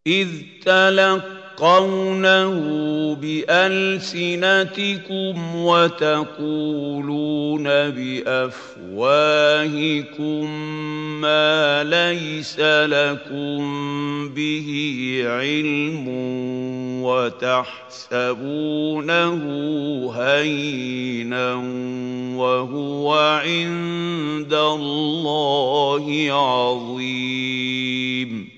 إذ تلقونه بألسنتكم وتقولون بأفواهكم ما ليس لكم به علم وتحسبونه هينا وهو عند الله عظيم.